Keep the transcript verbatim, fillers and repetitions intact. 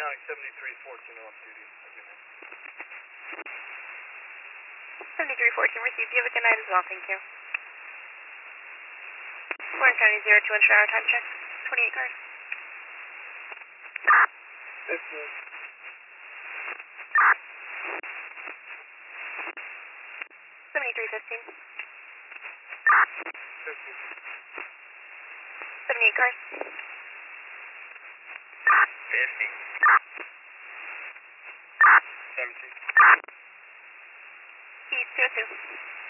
County seventy-three fourteen off duty. Okay, man. seventy-three fourteen received. You have a good night as well, thank you. Orange County zero two one shower time check. twenty-eight cars. fifteen. seventy-three fifteen. fifteen. seventy-eight cars. fifty. seventeen. East two oh two.